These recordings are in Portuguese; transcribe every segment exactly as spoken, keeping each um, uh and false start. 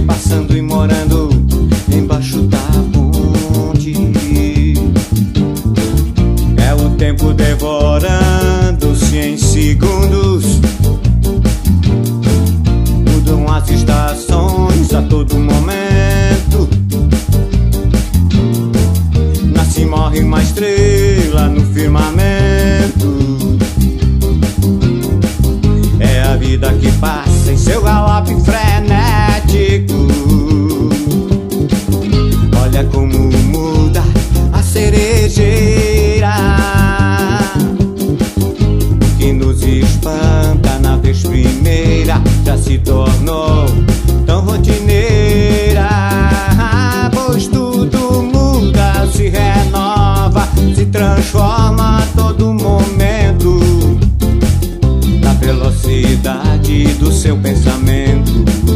passando e morando embaixo da ponte. É o tempo devorando-se em segundos. Mudam as estações a todo momento. Nasce e morre uma estrela no firmamento. É a vida que passa em seu galope frenético. Olha como muda a cerejeira. O que nos espanta na vez primeira já se tornou tão rotineira. Pois tudo muda, se renova, se transforma a todo momento, na velocidade do seu pensamento.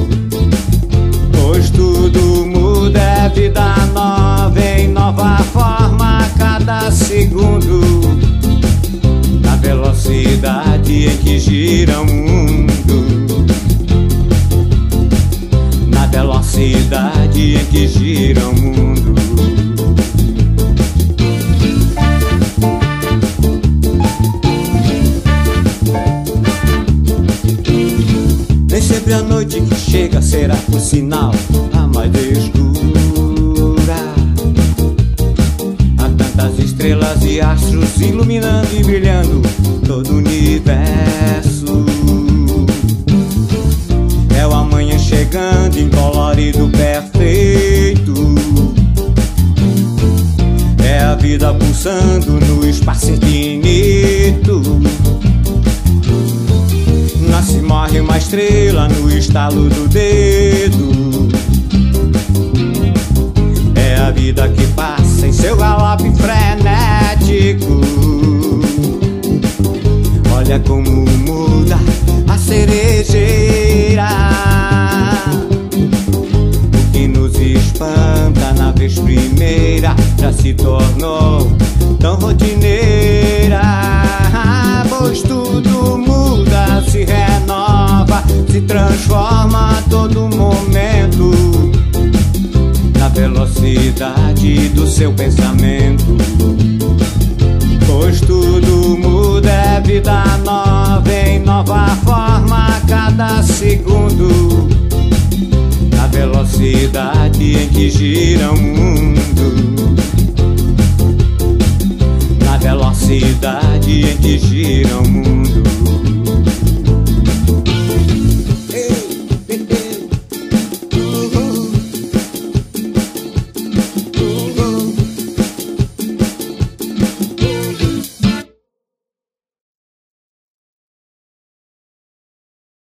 Pois tudo muda, é vida nova, em nova forma a cada segundo, na velocidade em que gira o mundo, na velocidade em que gira o mundo. Nem sempre a noite que chega será, por sinal, a mais escura. Há tantas estrelas e astros iluminando e brilhando todo o universo. É o amanhã chegando em colorido perfeito. É a vida pulsando no espaço infinito. Nasce e morre uma estrela no estalo do dedo. É a vida que passa em seu galope frenético. Olha como muda a cerejeira. O que nos espanta na vez primeira já se tornou tão rotineira. Pois tudo muda, se renova, se transforma a todo momento, na velocidade do seu pensamento. Pois tudo muda, é vida nova, em nova forma a cada segundo, na velocidade em que gira o mundo, na velocidade em que gira o mundo.